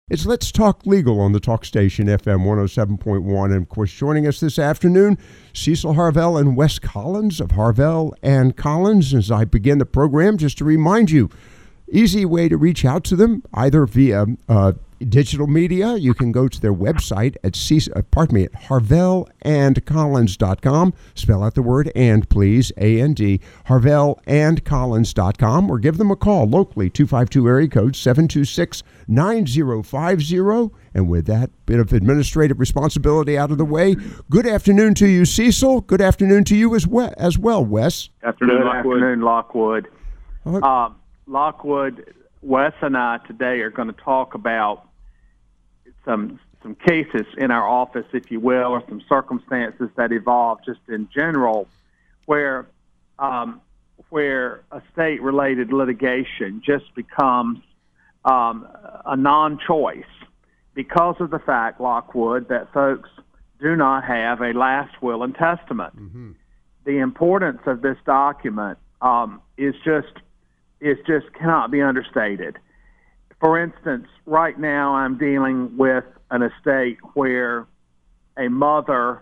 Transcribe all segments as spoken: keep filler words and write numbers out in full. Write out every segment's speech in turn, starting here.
It's Let's Talk Legal on the Talk Station, F M one oh seven point one. And, of course, joining us this afternoon, Cecil Harvell and Wes Collins of Harvell and Collins. As I begin the program, just to remind you, easy way to reach out to them, either via uh, digital media. You can go to their website at Cecil, uh, pardon me, at harvell and collins dot com. Spell out the word "and," please, A N D, harvell and collins dot com, or give them a call locally, two five two area code seven two six, nine zero five zero. And with that bit of administrative responsibility out of the way, good afternoon to you, Cecil. Good afternoon to you as well, as well Wes. Afternoon, Good Lockwood. afternoon, Lockwood. Uh, Uh, Lockwood, Wes and I today are going to talk about some some cases in our office, if you will, or some circumstances that evolve just in general, where um, where estate-related litigation just becomes um, a non-choice because of the fact, Lockwood, that folks do not have a last will and testament. mm-hmm. The importance of this document um, is just is just cannot be understated. For instance, right now I'm dealing with an estate where a mother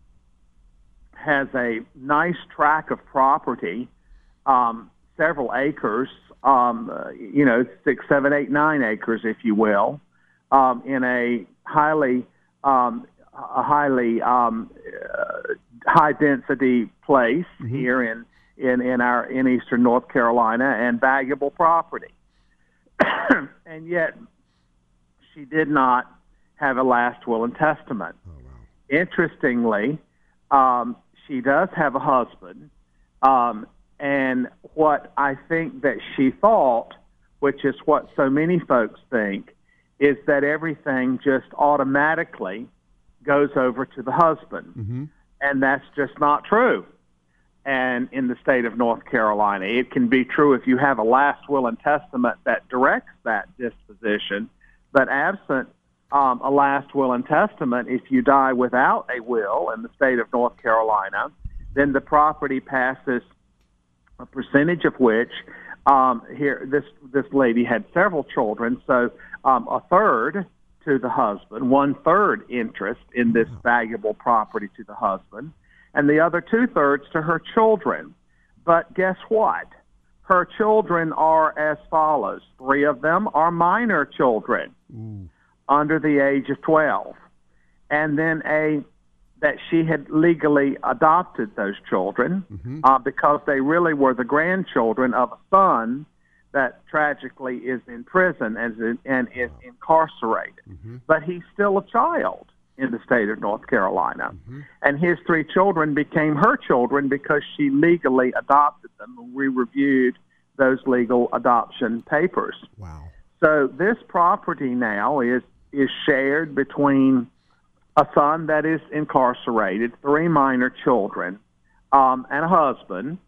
has a nice tract of property, um, several acres, um, uh, you know, six, seven, eight, nine acres, if you will, um, in a highly, um, a highly um, uh, high density place mm-hmm. here in, in in our in eastern North Carolina, and valuable property. And yet, she did not have a last will and testament. Oh, wow. Interestingly, um, she does have a husband, um, and what I think that she thought, which is what so many folks think, is that everything just automatically goes over to the husband. Mm-hmm. And that's just not true. And in the state of North Carolina, it can be true if you have a last will and testament that directs that disposition, but absent um, a last will and testament, if you die without a will in the state of North Carolina, then the property passes, a percentage of which um, here this this lady had several children, so um, a third to the husband, one third interest in this valuable property to the husband, and the other two-thirds to her children. But guess what? Her children are as follows. Three of them are minor children Ooh. under the age of twelve. And then a that she had legally adopted those children mm-hmm. uh, because they really were the grandchildren of a son that tragically is in prison and is, and is incarcerated. Mm-hmm. But he's still a child in the state of North Carolina. Mm-hmm. And his three children became her children because she legally adopted them. We reviewed those legal adoption papers. Wow. So this property now is is shared between a son that is incarcerated, three minor children, um, and a husband.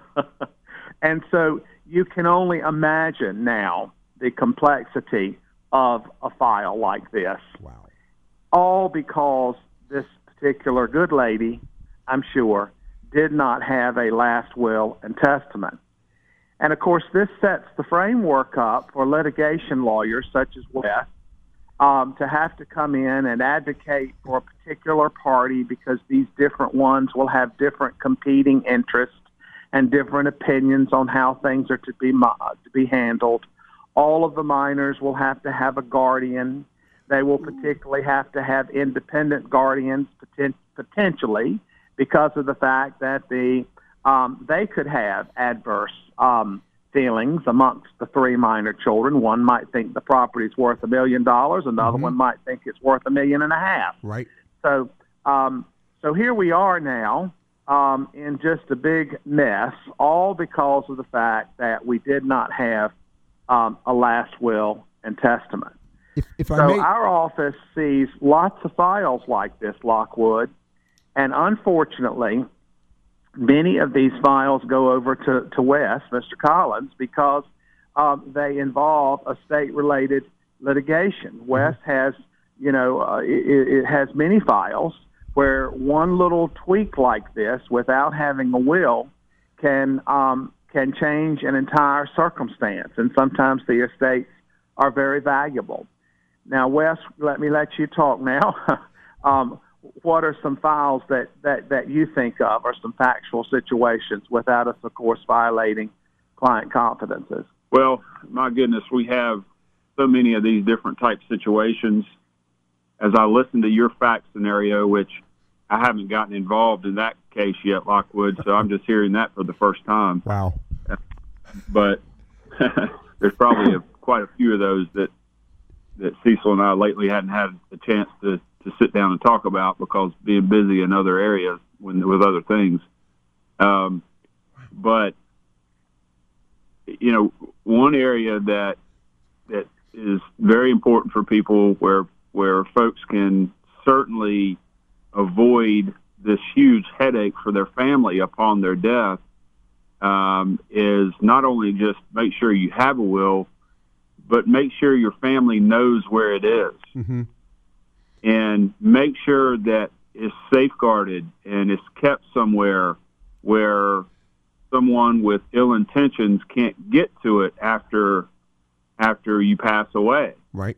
And so you can only imagine now the complexity of a file like this. Wow. All because this particular good lady, I'm sure, did not have a last will and testament. And, of course, this sets the framework up for litigation lawyers such as Wes um, to have to come in and advocate for a particular party because these different ones will have different competing interests and different opinions on how things are to be to be handled. All of the minors will have to have a guardian. They will particularly have to have independent guardians poten- potentially because of the fact that the um, they could have adverse um, feelings amongst the three minor children. One might think the property is worth a million dollars, another mm-hmm. one might think it's worth a million and a half. Right. So, um, so here we are now um, in just a big mess, all because of the fact that we did not have um, a last will and testament. If, if I So may... our office sees lots of files like this, Lockwood, and unfortunately, many of these files go over to, to Wes, Mister Collins, because um, they involve estate-related litigation. Mm-hmm. Wes has, you know, uh, it, it has many files where one little tweak like this, without having a will, can um, can change an entire circumstance, and sometimes the estates are very valuable. Now, Wes, let me let you talk now. um, what are some files that, that, that you think of, or some factual situations, without us, of course, violating client confidences? Well, my goodness, we have so many of these different type situations. As I listen to your fact scenario, which I haven't gotten involved in that case yet, Lockwood, so I'm just hearing that for the first time. Wow. But there's probably a, quite a few of those that that Cecil and I lately hadn't had a chance to, to sit down and talk about because being busy in other areas when, with other things. Um, but, you know, one area that that is very important for people where where folks can certainly avoid this huge headache for their family upon their death um, is not only just make sure you have a will, but make sure your family knows where it is. Mm-hmm. And make sure that it's safeguarded and it's kept somewhere where someone with ill intentions can't get to it after after you pass away. Right.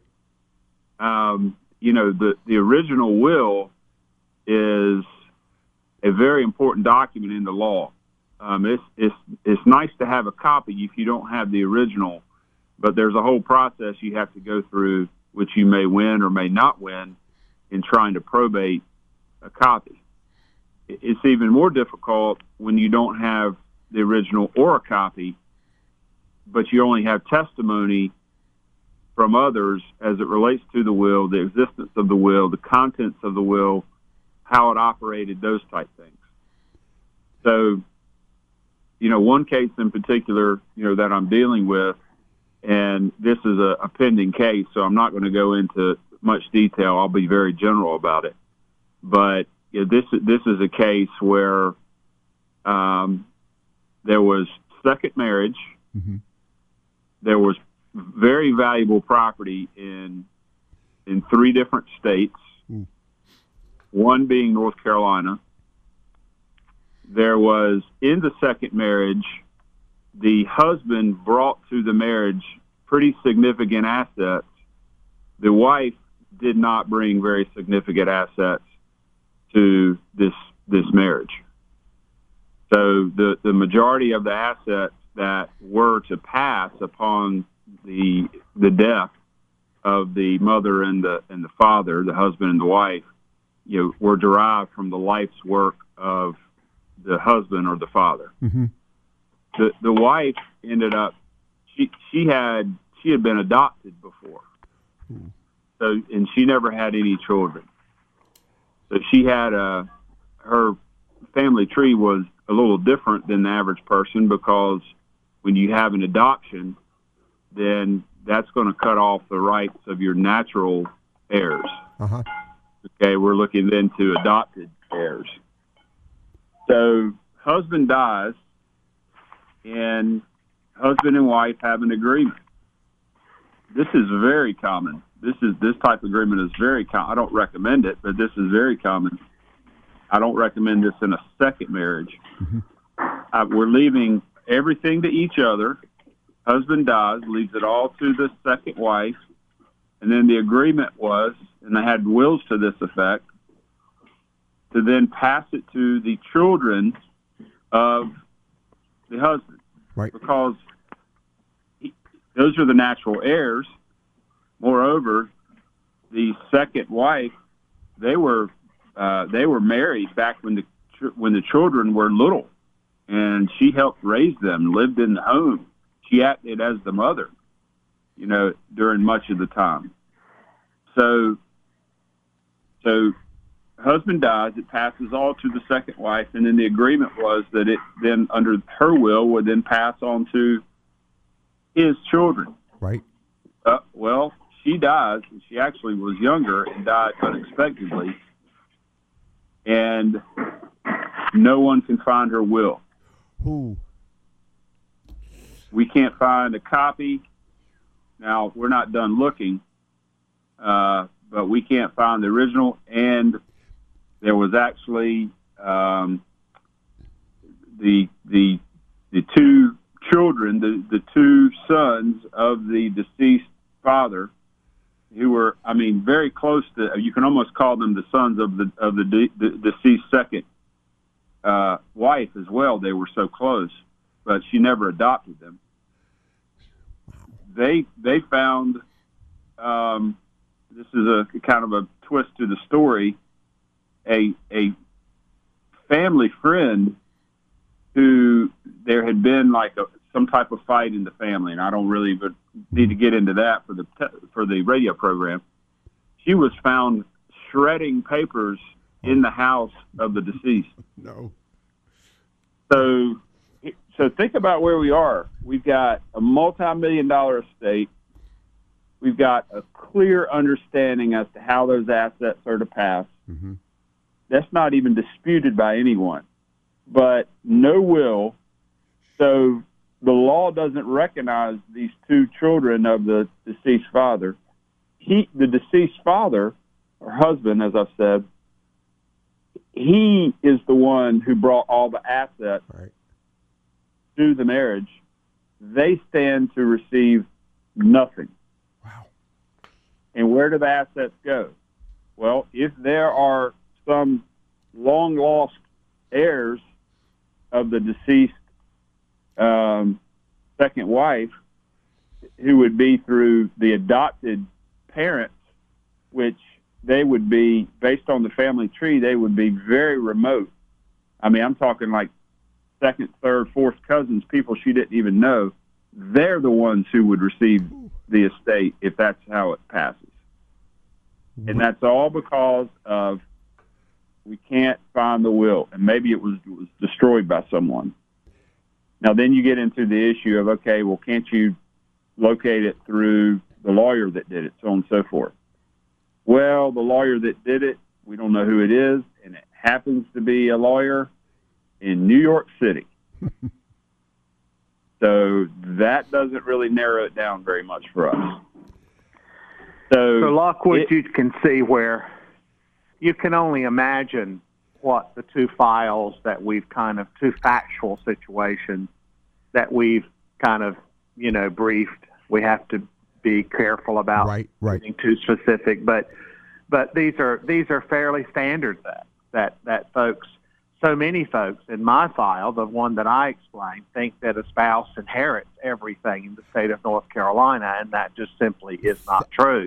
Um, you know, the, the original will is a very important document in the law. Um, it's, it's, it's nice to have a copy if you don't have the original, but there's a whole process you have to go through, which you may win or may not win, in trying to probate a copy. It's even more difficult when you don't have the original or a copy, but you only have testimony from others as it relates to the will, the existence of the will, the contents of the will, how it operated, those type things. So, you know, one case in particular, you know, that I'm dealing with, and this is a, a pending case, so I'm not going to go into much detail. I'll be very general about it. But you know, this this is a case where um, there was second marriage. Mm-hmm. There was very valuable property in in three different states, mm. one being North Carolina. There was, in the second marriage, the husband brought to the marriage pretty significant assets. The wife did not bring very significant assets to this this marriage. So the, the majority of the assets that were to pass upon the the death of the mother and the and the father, the husband and the wife, you know, were derived from the life's work of the husband or the father. Mm-hmm. The the wife ended up she she had she had been adopted before. Mm. So and she never had any children. So she had a her family tree was a little different than the average person, because when you have an adoption, then that's going to cut off the rights of your natural heirs. Uh-huh. Okay, we're looking then to adopted heirs. So husband dies, and husband and wife have an agreement. This is very common. This is this type of agreement is very common. I don't recommend it, but this is very common. I don't recommend this in a second marriage. Mm-hmm. Uh, we're leaving everything to each other. Husband dies, leaves it all to the second wife, and then the agreement was, and they had wills to this effect, to then pass it to the children of the husband. Right. Because he, those are the natural heirs. Moreover, the second wife, they were uh, they were married back when the when the children were little, and she helped raise them, lived in the home. She acted as the mother, you know, during much of the time. So, so husband dies, it passes all to the second wife, and then the agreement was that it then, under her will, would then pass on to his children. Right. Uh, well, she dies, and she actually was younger and died unexpectedly, and no one can find her will. Ooh. We can't find a copy. Now, we're not done looking, uh, but we can't find the original, and there was actually um, the the the two children, the, the two sons of the deceased father, who were, I mean, very close to, you can almost call them the sons of the of the, de- the deceased second uh, wife as well. They were so close, but she never adopted them. They they found, um, this is a kind of a twist to the story, a a family friend who there had been like a, some type of fight in the family, and I don't really but need to get into that for the for the radio program. She was found shredding papers in the house of the deceased. No. So, so think about where we are. We've got a multi-million dollar estate. We've got a clear understanding as to how those assets are to pass. Mm-hmm. That's not even disputed by anyone. But no will. So the law doesn't recognize these two children of the deceased father. He, the deceased father, or husband, as I've said, he is the one who brought all the assets right. to the marriage. They stand to receive nothing. Wow. And where do the assets go? Well, if there are some long-lost heirs of the deceased um, second wife, who would be through the adopted parents, which they would be, based on the family tree, they would be very remote. I mean, I'm talking like second, third, fourth cousins, people she didn't even know. They're the ones who would receive the estate if that's how it passes. And that's all because of we can't find the will, and maybe it was, it was destroyed by someone. Now, then you get into the issue of, okay, well, can't you locate it through the lawyer that did it, so on and so forth. Well, the lawyer that did it, we don't know who it is, and it happens to be a lawyer in New York City. So that doesn't really narrow it down very much for us. So, so Lockwood, it, you can see where you can only imagine what the two files that we've kind of, two factual situations that we've kind of, you know, briefed. We have to be careful about right, right. getting too specific, but but these are these are fairly standard that that that folks, so many folks in my file, the one that I explained, think that a spouse inherits everything in the state of North Carolina, and that just simply is not true.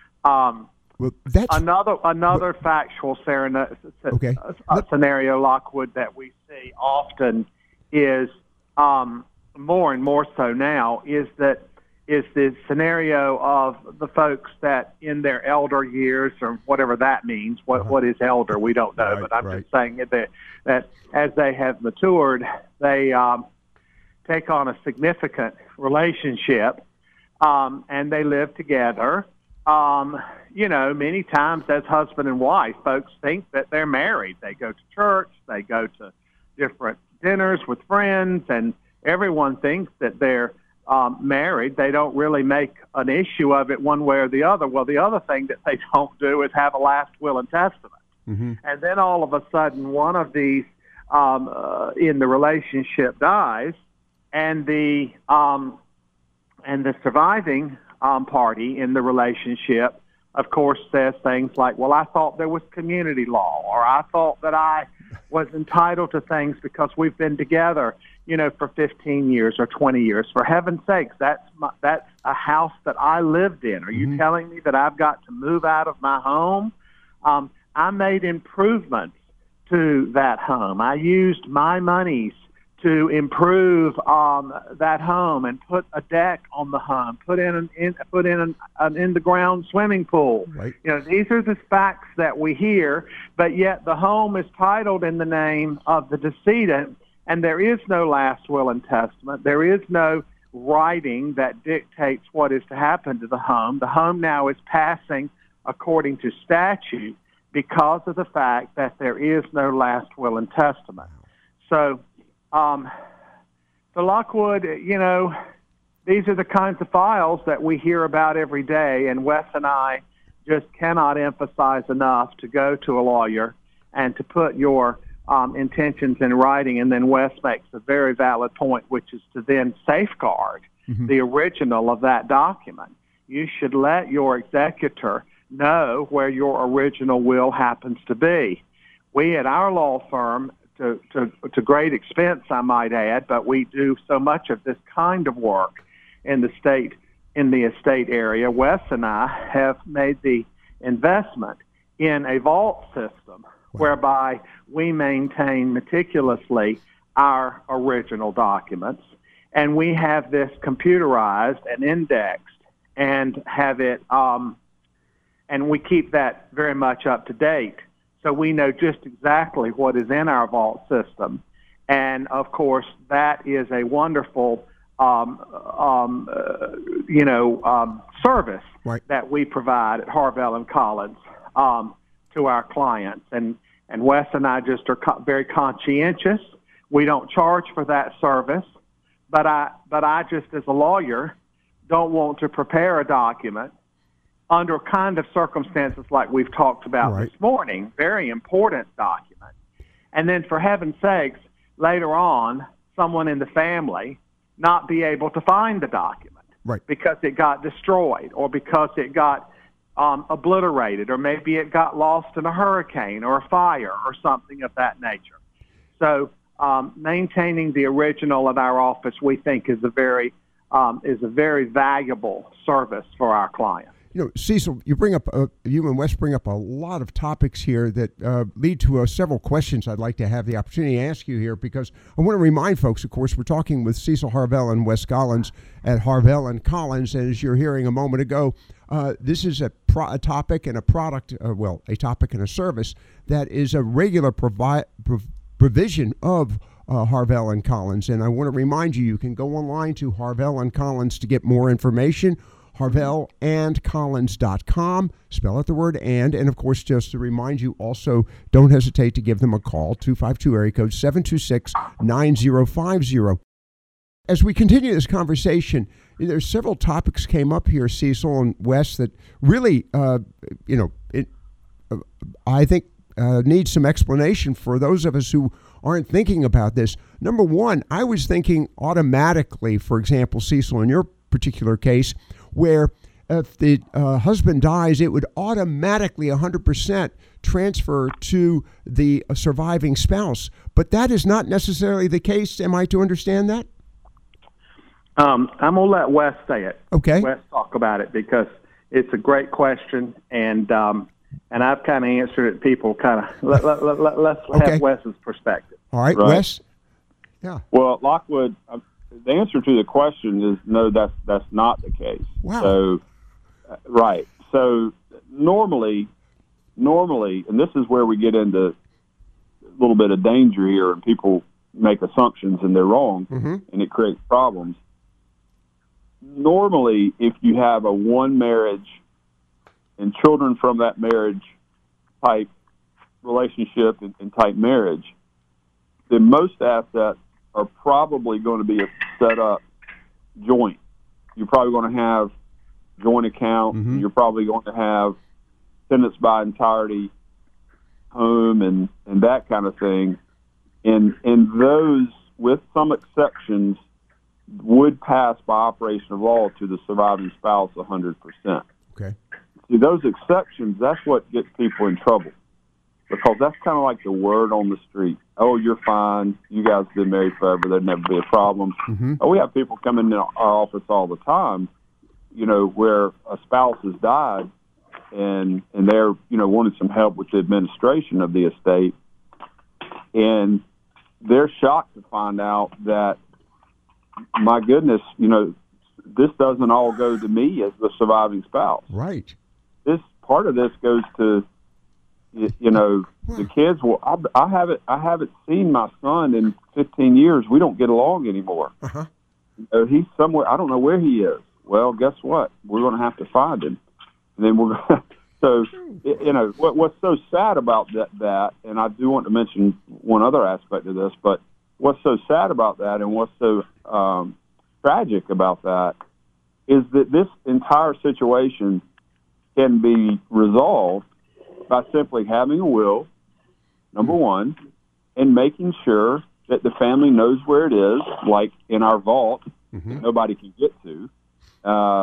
Um, well, that's another another what, factual scenario, okay. uh, scenario, Lockwood, that we see often is um, more and more so now is that is the scenario of the folks that in their elder years, or whatever that means, what uh-huh. what is elder, we don't know, right, but I'm right. just saying that, that as they have matured, they um, take on a significant relationship, um, and they live together. Um, you know, many times as husband and wife, folks think that they're married. They go to church, they go to different dinners with friends, and everyone thinks that they're Um, married. They don't really make an issue of it one way or the other. Well, the other thing that they don't do is have a last will and testament. Mm-hmm. And then all of a sudden, one of these um, uh, in the relationship dies, and the um, and the surviving um, party in the relationship, of course, says things like, "Well, I thought there was community law," or "I thought that I was entitled to things because we've been together, you know, for fifteen years or twenty years. For heaven's sakes, that's my, that's a house that I lived in. Are you Mm-hmm. telling me that I've got to move out of my home? Um, I made improvements to that home. I used my monies to improve um, that home and put a deck on the home, put in an in, put in an, an in-the-ground swimming pool." Right. You know, these are the facts that we hear, but yet the home is titled in the name of the decedent, and there is no last will and testament. There is no writing that dictates what is to happen to the home. The home now is passing according to statute because of the fact that there is no last will and testament. So, um, the Lockwood, you know, these are the kinds of files that we hear about every day, and Wes and I just cannot emphasize enough to go to a lawyer and to put your Um, intentions in writing, and then Wes makes a very valid point, which is to then safeguard mm-hmm. the original of that document. you should let your executor know where your original will happens to be. We at our law firm, to, to, to great expense, I might add, but we do so much of this kind of work in the state, in the estate area. Wes and I have made the investment in a vault system whereby we maintain meticulously our original documents, and we have this computerized and indexed and have it, um, and we keep that very much up to date. So we know just exactly what is in our vault system. And, of course, that is a wonderful, um, um, uh, you know, um, service right. that we provide at Harvell and Collins um, to our clients. And, and Wes and I just are co- very conscientious. We don't charge for that service. But I, but I just, as a lawyer, don't want to prepare a document under kind of circumstances like we've talked about right. this morning, very important document. And then, for heaven's sakes, later on, someone in the family not be able to find the document right. because it got destroyed or because it got um, obliterated, or maybe it got lost in a hurricane or a fire or something of that nature. So um, maintaining the original at our office, we think, is a very um, is a very valuable service for our clients. You know, Cecil, you bring up, uh, you and Wes bring up a lot of topics here that uh, lead to uh, several questions I'd like to have the opportunity to ask you here, because I want to remind folks, of course, we're talking with Cecil Harvell and Wes Collins at Harvell and Collins, and as you're hearing a moment ago, uh, this is a, pro- a topic and a product, uh, well, a topic and a service that is a regular provi- prov- provision of uh, Harvell and Collins, and I want to remind you, you can go online to Harvell and Collins to get more information. Harvell and Collins dot com. Spell out the word and. And, of course, just to remind you, also, don't hesitate to give them a call, two five two, area code seven two six, nine zero five zero. As we continue this conversation, there's several topics came up here, Cecil and Wes, that really, uh, you know, it, uh, I think uh, need some explanation for those of us who aren't thinking about this. Number one, I was thinking automatically, for example, Cecil, in your particular case, where if the uh, husband dies, it would automatically one hundred percent transfer to the uh, surviving spouse. But that is not necessarily the case. Am I to understand that? Um, I'm going to let Wes say it. Okay. Wes talk about it, because it's a great question, and um, and I've kind of answered it. People kind of, let, let, let, let, let's okay. have Wes's perspective. All right, right. Wes? Yeah. Well, Lockwood, uh, the answer to the question is no, that's that's not the case. Wow. So, uh, right. So normally, normally, and this is where we get into a little bit of danger here, and people make assumptions and they're wrong, mm-hmm. and it creates problems. Normally, if you have a one marriage and children from that marriage type relationship and, and type marriage, then most assets are probably going to be set up joint. You're probably going to have joint account. Mm-hmm. You're probably going to have tenants by entirety home and, and that kind of thing. And and those, with some exceptions, would pass by operation of law to the surviving spouse one hundred percent. Okay. See, those exceptions, that's what gets people in trouble, because that's kind of like the word on the street. Oh, you're fine. You guys have been married forever. There'd never be a problem. Mm-hmm. Oh, we have people come into our office all the time, you know, where a spouse has died and and they're, you know, wanting some help with the administration of the estate. And they're shocked to find out that, my goodness, you know, this doesn't all go to me as the surviving spouse. Right. This part of this goes to, you know, the kids. Well, I, I haven't, I haven't seen my son in fifteen years. We don't get along anymore. Uh-huh. You know, he's somewhere. I don't know where he is. Well, guess what? We're going to have to find him, and then we're going. So, you know, what, what's so sad about that, that, and I do want to mention one other aspect of this, but what's so sad about that, and what's so um, tragic about that, is that this entire situation can be resolved by simply having a will, number one, and making sure that the family knows where it is, like in our vault, mm-hmm. that nobody can get to, uh,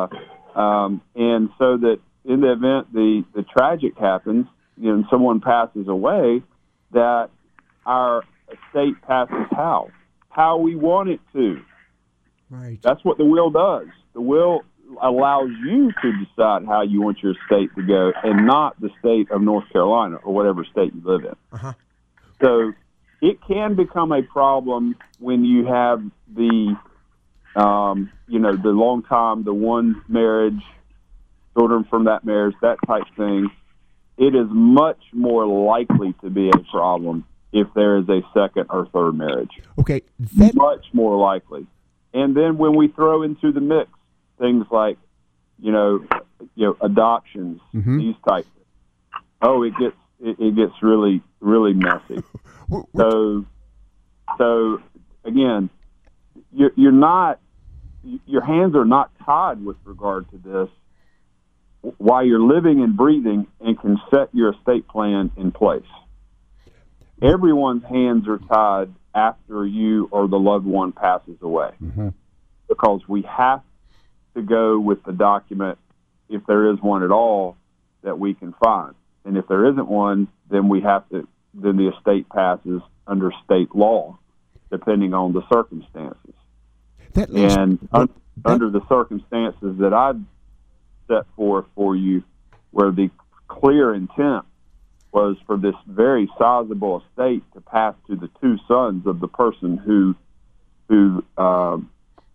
Um, and so that in the event the, the tragic happens, you know, and someone passes away, that our estate passes how? How we want it to. Right. That's what the will does. The will allows you to decide how you want your estate to go, and not the state of North Carolina or whatever state you live in. Uh-huh. So it can become a problem when you have the, um, you know, the long time, the one marriage, children from that marriage, that type thing. It is much more likely to be a problem if there is a second or third marriage. Okay. That... Much more likely. And then when we throw into the mix things like, you know, you know, adoptions, mm-hmm. these types, oh, it gets it, it gets really really messy. so, so again, you're, you're not your hands are not tied with regard to this while you're living and breathing and can set your estate plan in place. Everyone's hands are tied after you or the loved one passes away, mm-hmm. because we have to go with the document, if there is one at all, that we can find. And if there isn't one, then we have to, then the estate passes under state law, depending on the circumstances. That leads, and that, un, that, under the circumstances that I set forth for you, where the clear intent was for this very sizable estate to pass to the two sons of the person who, who, um,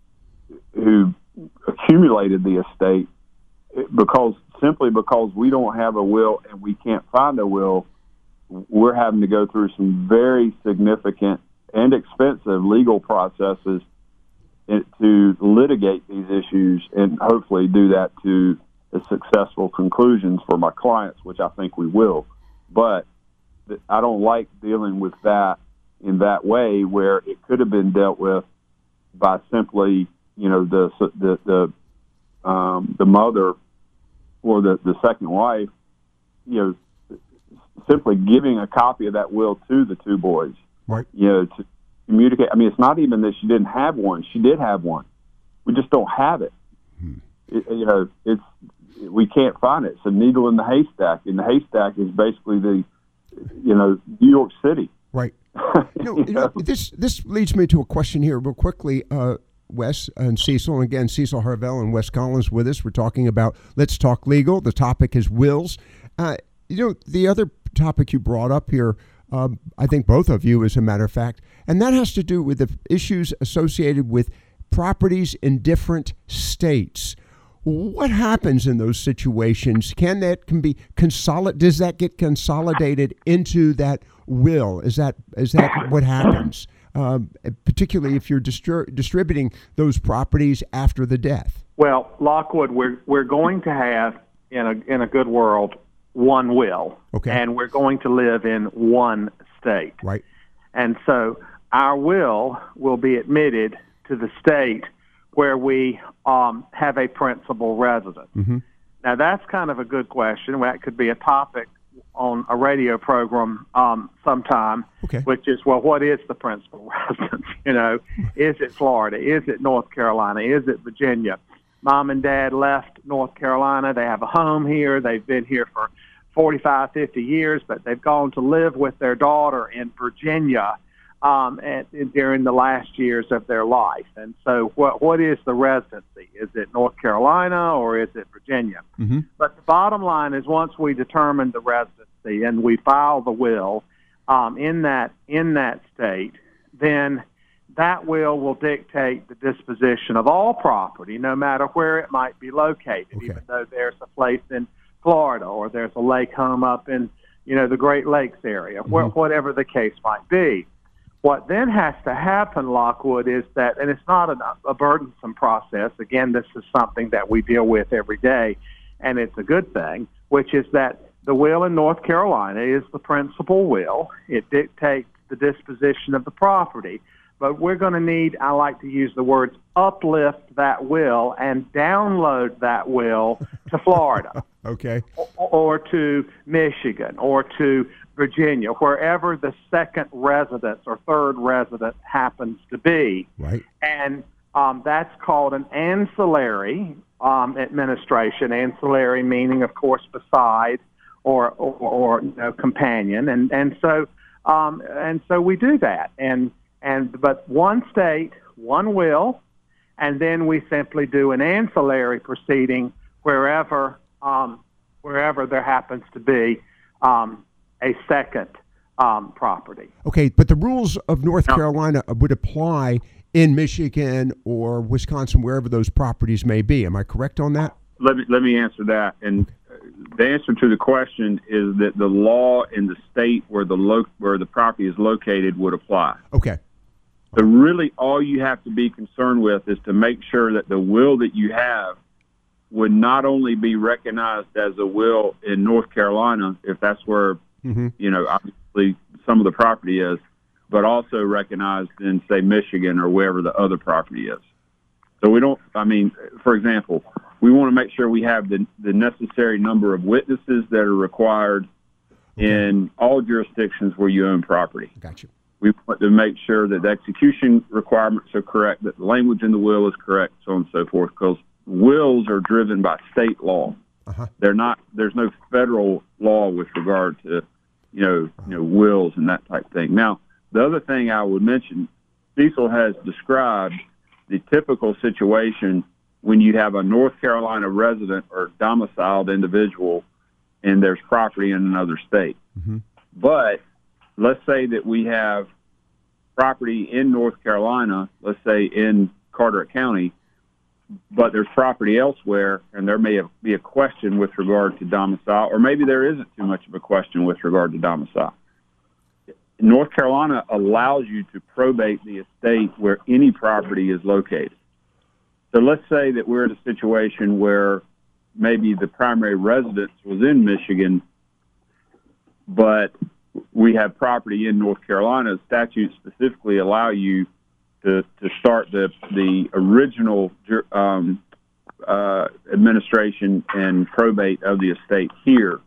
who accumulated the estate, because simply because we don't have a will and we can't find a will, we're having to go through some very significant and expensive legal processes to litigate these issues and hopefully do that to the successful conclusions for my clients, which I think we will. But I don't like dealing with that in that way, where it could have been dealt with by simply, you know, the the the um, the mother or the, the second wife, you know, simply giving a copy of that will to the two boys, right? You know, to communicate. I mean, it's not even that she didn't have one; she did have one. We just don't have it. Hmm. it you know, it's we can't find it. It's a needle in the haystack, and the haystack is basically the, you know, New York City. Right. You know, you know, this this leads me to a question here, real quickly. Uh, Wes and Cecil, and again, Cecil Harvell and Wes Collins with us. We're talking about Let's Talk Legal. The topic is wills. Uh, you know, the other topic you brought up here, um, I think both of you, as a matter of fact, and that has to do with the issues associated with properties in different states. What happens in those situations? Can that can be consolid? Does that get consolidated into that will? Is that is that what happens? Um, particularly if you're distri- distributing those properties after the death. Well, Lockwood, we're we're going to have in a in a good world one will, okay, and we're going to live in one state, right? And so our will will be admitted to the state where we um, have a principal residence. Mm-hmm. Now, that's kind of a good question. That could be a topic on a radio program um, sometime, okay, which is, well, what is the principal residence? You know, is it Florida? Is it North Carolina? Is it Virginia? Mom and Dad left North Carolina. They have a home here. They've been here for forty-five, fifty years, but they've gone to live with their daughter in Virginia um, and, and during the last years of their life. And so what what is the residency? Is it North Carolina or is it Virginia? Mm-hmm. But the bottom line is, once we determine the residency and we file the will um, in that in that state, then that will will dictate the disposition of all property, no matter where it might be located, okay, even though there's a place in Florida or there's a lake home up in, you know, the Great Lakes area, mm-hmm, wh- whatever the case might be. What then has to happen, Lockwood, is that, and it's not a, a burdensome process. Again, this is something that we deal with every day, and it's a good thing, which is that the will in North Carolina is the principal will. It dictates the disposition of the property. But we're going to need, I like to use the words, uplift that will and download that will to Florida. Okay. Or, or to Michigan or to Virginia, wherever the second residence or third residence happens to be. Right. And um, that's called an ancillary um, administration. Ancillary meaning, of course, beside or or, or you know, companion, and and so um, and so we do that. And and but one state, one will, and then we simply do an ancillary proceeding wherever um, wherever there happens to be um, a second um, property. Okay, but the rules of North Carolina would apply in Michigan or Wisconsin, wherever those properties may be. Am I correct on that? Let me let me answer that. And the answer to the question is that the law in the state where the lo- where the property is located would apply. Okay. So really, all you have to be concerned with is to make sure that the will that you have would not only be recognized as a will in North Carolina, if that's where mm-hmm. you know obviously some of the property is, but also recognized in, say, Michigan or wherever the other property is. So we don't, I mean, for example, we want to make sure we have the, the necessary number of witnesses that are required okay. in all jurisdictions where you own property. Gotcha. We want to make sure that the execution requirements are correct, that the language in the will is correct, so on and so forth, because wills are driven by state law. Uh-huh. They're not, there's no federal law with regard to, you know, you know, wills and that type of thing. Now, the other thing I would mention, Cecil has described the typical situation when you have a North Carolina resident or domiciled individual and there's property in another state. Mm-hmm. But let's say that we have property in North Carolina, let's say in Carteret County, but there's property elsewhere, and there may be a question with regard to domicile, or maybe there isn't too much of a question with regard to domicile. North Carolina allows you to probate the estate where any property is located. So let's say that we're in a situation where maybe the primary residence was in Michigan, but we have property in North Carolina. Statutes specifically allow you to, to start the the original um, uh, administration and probate of the estate here.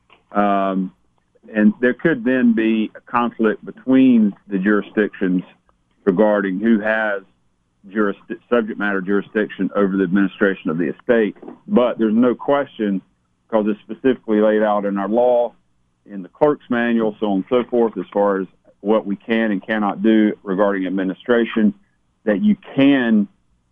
Um, and there could then be a conflict between the jurisdictions regarding who has jurisdi- subject matter jurisdiction over the administration of the estate. But there's no question, because it's specifically laid out in our law, in the clerk's manual, so on and so forth, as far as what we can and cannot do regarding administration, that you can,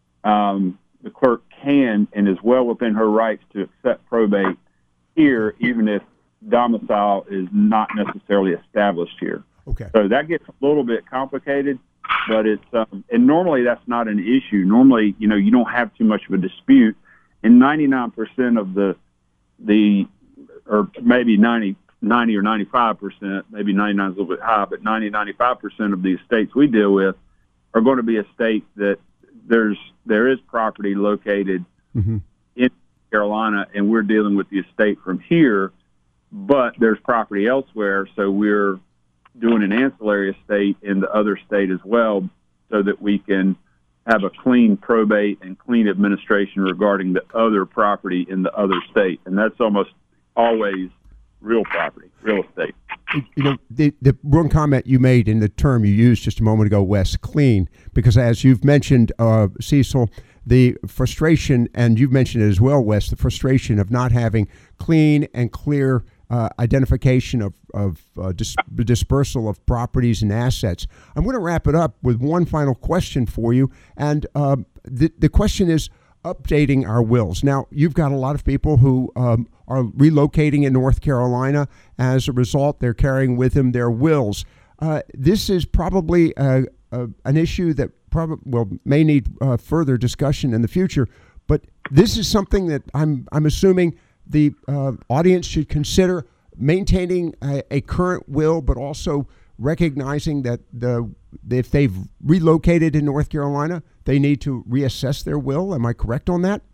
um, the clerk can and is well within her rights to accept probate here, even if domicile is not necessarily established here. Okay. So that gets a little bit complicated, but it's, um, and normally that's not an issue. Normally, you know, you don't have too much of a dispute, and ninety-nine percent of the, the, or maybe ninety, ninety or ninety-five percent, maybe ninety-nine is a little bit high, but ninety, ninety-five percent of the estates we deal with are going to be estates that there's, there is property located mm-hmm. in Carolina, and we're dealing with the estate from here, but there's property elsewhere, so we're doing an ancillary estate in the other state as well, so that we can have a clean probate and clean administration regarding the other property in the other state. And that's almost always real property, real estate. You know, the, the one comment you made in the term you used just a moment ago, Wes, clean, because as you've mentioned, uh, Cecil, the frustration, and you've mentioned it as well, Wes, the frustration of not having clean and clear uh, identification of, of uh, dis- dispersal of properties and assets. I'm going to wrap it up with one final question for you, and uh, the, the question is updating our wills. Now, you've got a lot of people who um, are relocating in North Carolina. As a result, they're carrying with them their wills. Uh, this is probably a, a, an issue that probably well may need uh, further discussion in the future. But this is something that I'm I'm assuming the uh, audience should consider, maintaining a, a current will, but also recognizing that the if they've relocated in North Carolina, they need to reassess their will. Am I correct on that?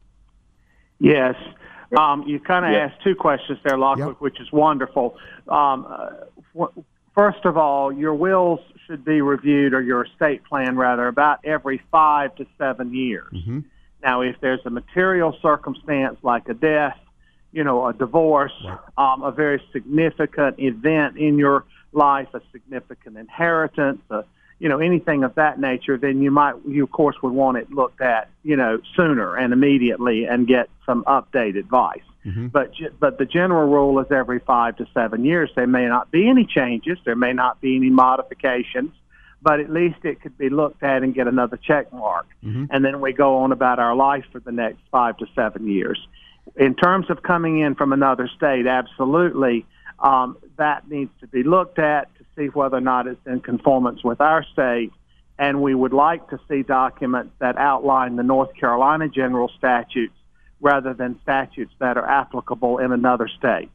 Yes. Um, you kind of yeah. asked two questions there, Lockwood, yep. which is wonderful. Um, uh, first of all, your wills should be reviewed, or your estate plan, rather, about every five to seven years. Mm-hmm. Now, if there's a material circumstance like a death, you know, a divorce, right. um, a very significant event in your life, a significant inheritance, a, you know, anything of that nature, then you might, you of course would want it looked at, you know, sooner and immediately and get some update advice. Mm-hmm. But but the general rule is every five to seven years. There may not be any changes. There may not be any modifications, but at least it could be looked at and get another check mark. Mm-hmm. And then we go on about our life for the next five to seven years. In terms of coming in from another state, absolutely, um, that needs to be looked at to see whether or not it's in conformance with our state. And we would like to see documents that outline the North Carolina general statutes rather than statutes that are applicable in another state.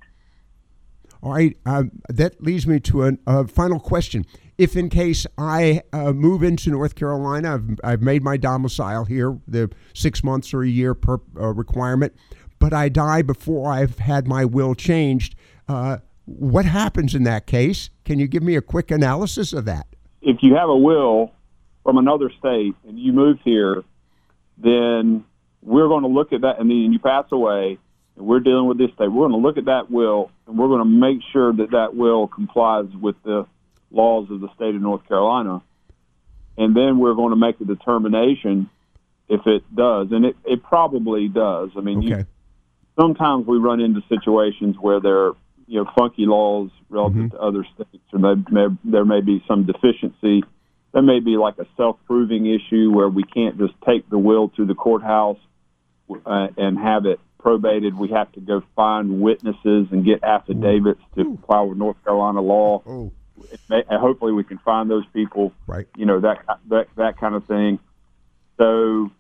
All right. Um, that leads me to a, a final question. If in case I uh, move into North Carolina, I've, I've made my domicile here, the six months or a year per uh, requirement, but I die before I've had my will changed, uh, what happens in that case? Can you give me a quick analysis of that? If you have a will from another state and you move here, then we're going to look at that, and then you pass away, and we're dealing with this state. We're going to look at that will, and we're going to make sure that that will complies with the laws of the state of North Carolina. And then we're going to make a determination if it does, and it, it probably does. I mean, okay. you, sometimes we run into situations where there are, you know, funky laws relative mm-hmm. to other states, or there may, there may be some deficiency. There may be like a self-proving issue where we can't just take the will to the courthouse uh, and have it probated. We have to go find witnesses and get affidavits Ooh. to comply with North Carolina law. Oh. May, and hopefully we can find those people, right. you know, that, that, that kind of thing. So,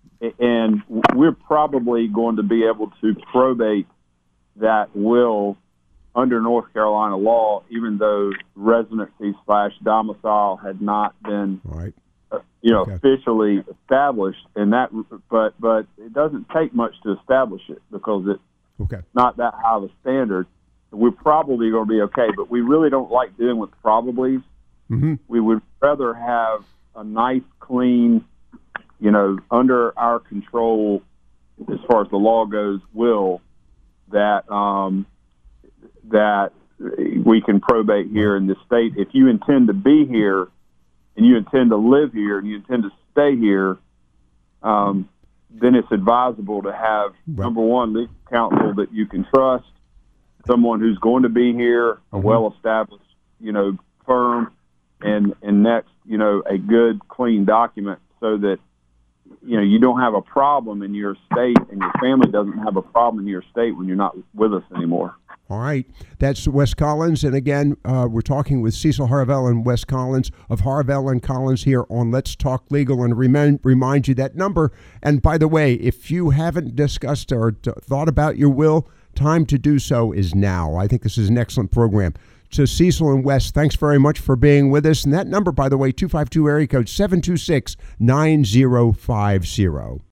and we're probably going to be able to probate that will under North Carolina law, even though residency slash domicile had not been, right. uh, you know, okay. officially established. And that, but but it doesn't take much to establish it because it's okay. not that high of a standard. We're probably going to be okay, but we really don't like dealing with probablys. Mm-hmm. We would rather have a nice, clean, you know, under our control as far as the law goes, will that um, that we can probate here in this state. If you intend to be here and you intend to live here and you intend to stay here, um, then it's advisable to have, right. number one, legal counsel that you can trust, someone who's going to be here, a mm-hmm. well-established, you know, firm, and and next, you know, a good, clean document so that, you know, you don't have a problem in your state and your family doesn't have a problem in your state when you're not with us anymore. All right. That's Wes Collins. And again, uh, we're talking with Cecil Harvell and Wes Collins of Harvell and Collins here on Let's Talk Legal. And remind, remind you that number. And by the way, if you haven't discussed or t- thought about your will, time to do so is now. I think this is an excellent program. To Cecil and Wes, thanks very much for being with us. And that number, by the way, two five two area code seven two six, nine zero five zero.